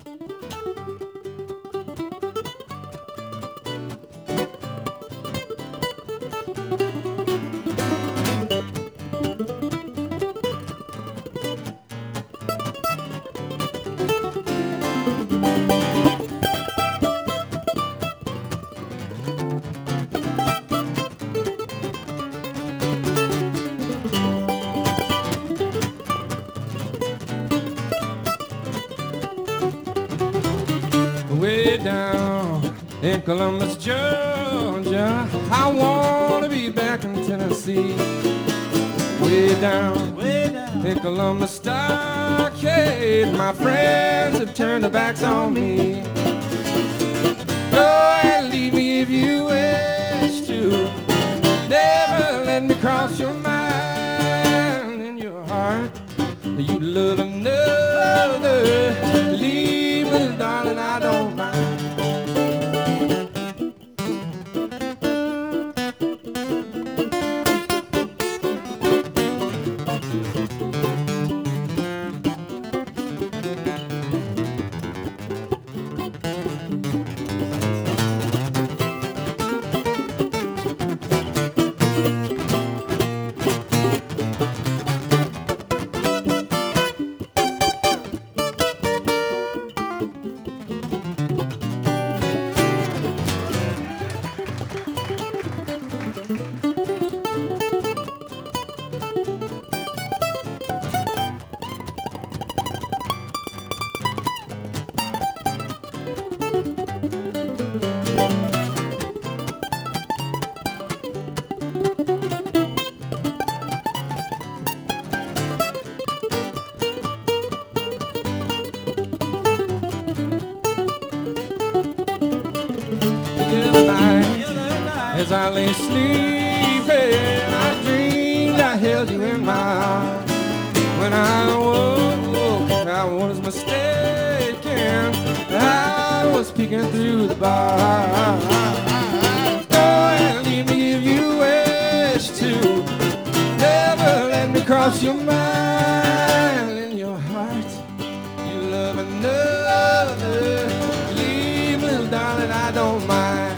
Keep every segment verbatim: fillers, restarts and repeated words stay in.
Way down in Columbus, Georgia, I wanna be back in Tennessee. Way down, way down in Columbus Stockade, my friends have turned their backs on me. Go and leave me if you wish to. Never let me cross your mind. In your heart, you love another. Leave me, darling, I don't mind. As I lay sleeping, I dreamed I held you in my arms. When I awoke, I was mistaken. I was peeking through the bars. Go and leave me if you wish to. Never let me cross your mind. In your heart, you love another. Leave me, darling, I don't mind.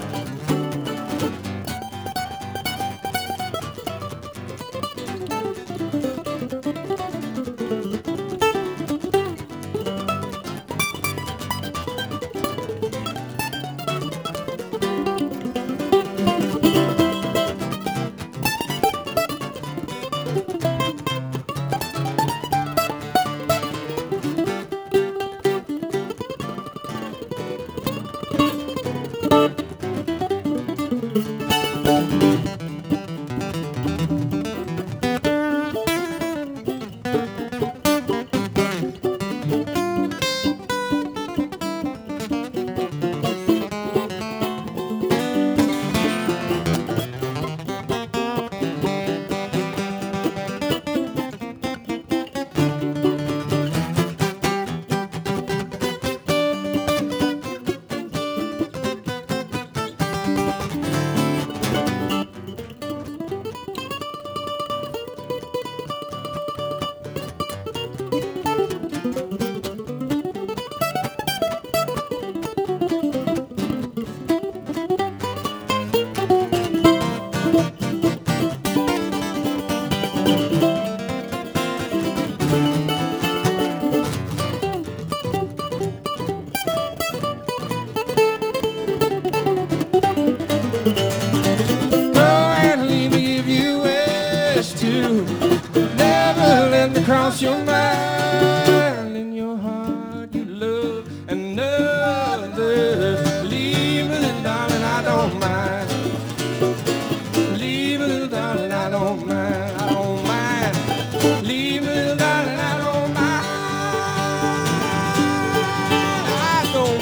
Cross your mind. In your heart you love another. Leave me, darling, I don't mind. Leave me, darling, I don't mind. I don't mind. Leave me, darling, I don't mind. I don't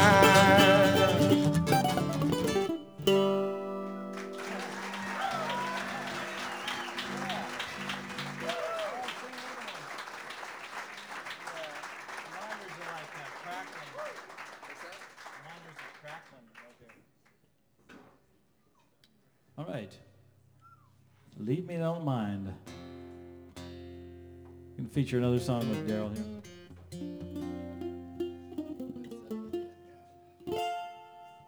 All right. Leave Me Don't Mind. We can feature another song with Daryl here.